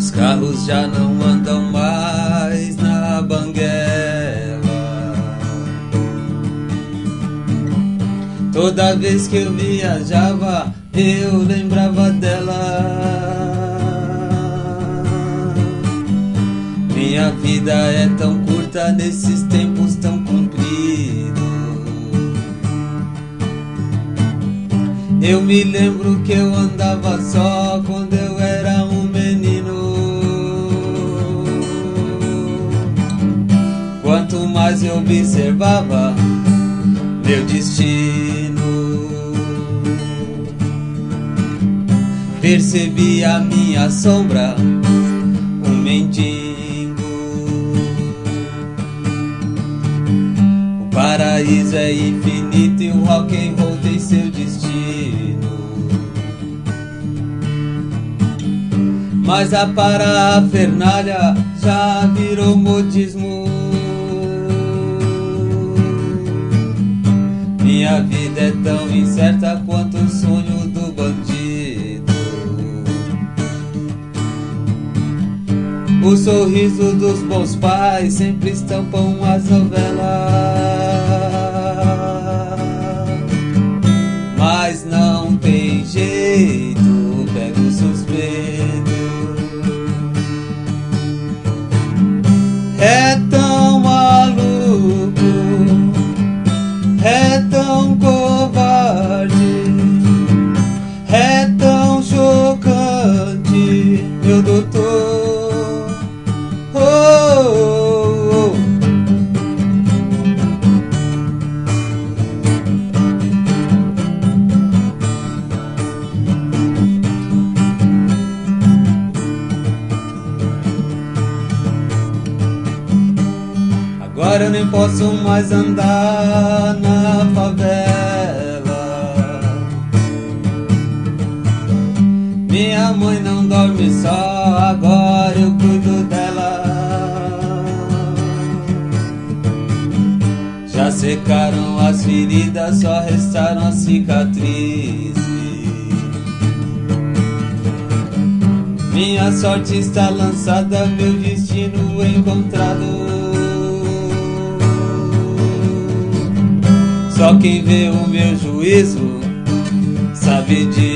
Os carros já não andam mais na banguela. Toda vez que eu viajava, eu lembrava dela. Minha vida é tão curta nesses tempos tão compridos. Eu me lembro que eu andava só quando eu era um menino. Quanto mais eu observava meu destino, percebi a minha sombra, um mendigo. O paraíso é infinito e o rock and roll tem seu destino. Mas a parafernália já virou modismo. Minha vida é tão incerta quanto o sonho do bandido. O sorriso dos bons pais sempre estampam as novelas. Mas não tem jeito, pego o suspeito. É tão maluco, é tão covarde, é tão chocante, meu doutor. Oh, oh, oh. Agora eu nem posso mais andar na favela. Minha mãe não dorme só, agora eu cuido dela. Já secaram as feridas, só restaram as cicatrizes. Minha sorte está lançada, meu destino encontrado. Só quem vê o meu juízo sabe disso.